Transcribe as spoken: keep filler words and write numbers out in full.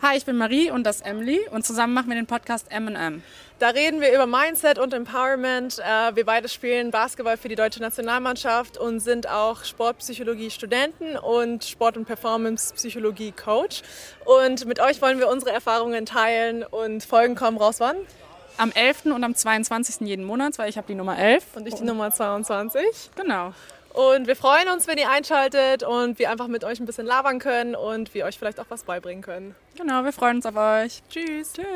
Hi, ich bin Marie und das ist Emily und zusammen machen wir den Podcast M und M. Da reden wir über Mindset und Empowerment. Wir beide spielen Basketball für die deutsche Nationalmannschaft und sind auch Sportpsychologie-Studenten und Sport- und Performance-Psychologie-Coach. Und mit euch wollen wir unsere Erfahrungen teilen und Folgen kommen raus wann? Am elften und am zweiundzwanzigsten jeden Monat, weil ich habe die Nummer elf. Und ich die Nummer zweiundzwanzig. Genau. Und wir freuen uns, wenn ihr einschaltet und wir einfach mit euch ein bisschen labern können und wir euch vielleicht auch was beibringen können. Genau, wir freuen uns auf euch. Tschüss. Tschüss.